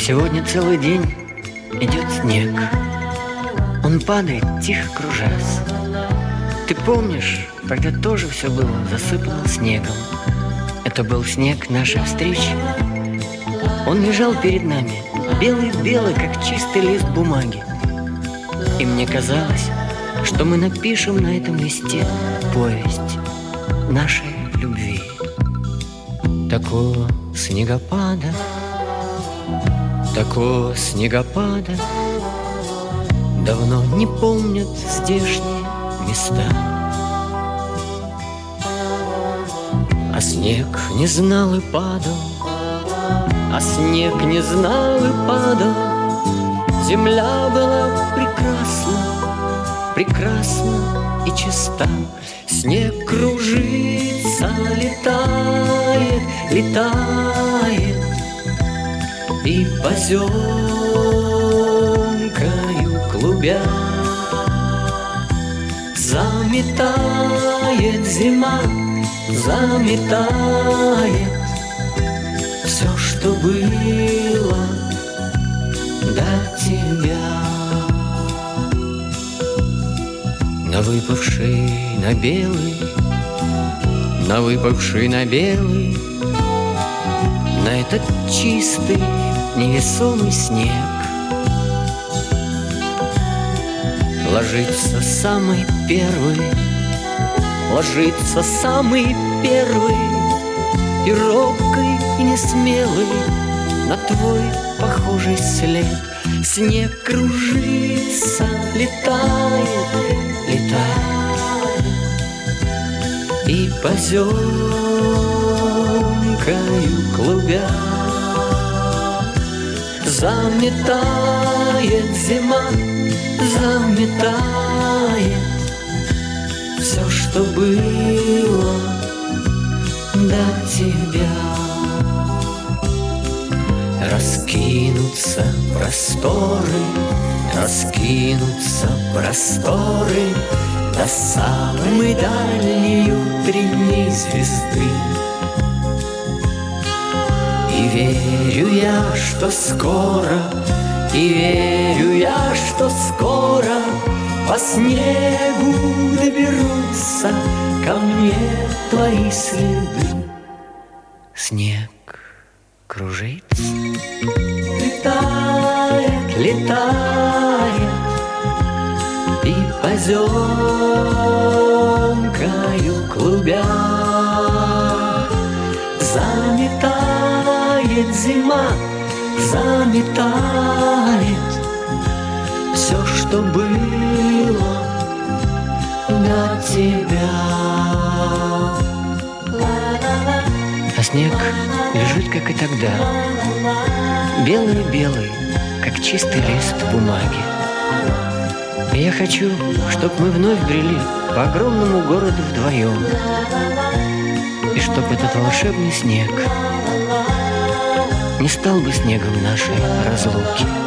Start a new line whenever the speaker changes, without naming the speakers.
Сегодня целый день идет снег. Он падает, тихо кружась. Ты помнишь, тогда тоже все было засыпано снегом. Это был снег нашей встречи. Он лежал перед нами, белый-белый, как чистый лист бумаги. И мне казалось, что мы напишем на этом листе повесть нашей любви. Такого снегопада давно не помнят здешние места. А снег не знал и падал, Земля была прекрасна и чиста. Снег кружится, летает и поземкою клубя заметает зима, заметает все, что было до тебя. На выпавший на белый, на этот чистый невесомый снег ложится самый первый и робкий, и несмелый на твой похожий след. Снег кружится, летает и поземкою клубя заметает зима, заметает все, что было до тебя. Раскинутся просторы до самой дальней утренней звезды. И верю я, что скоро по снегу доберутся ко мне твои следы. Снег кружится, летает и поземкою клубя заметает зима, заметает все, что было до тебя. А снег лежит, как и тогда, белый-белый, как чистый лист бумаги. И я хочу, чтоб мы вновь брели по огромному городу вдвоем, и чтоб этот волшебный снег не стал бы снегом нашей разлуки.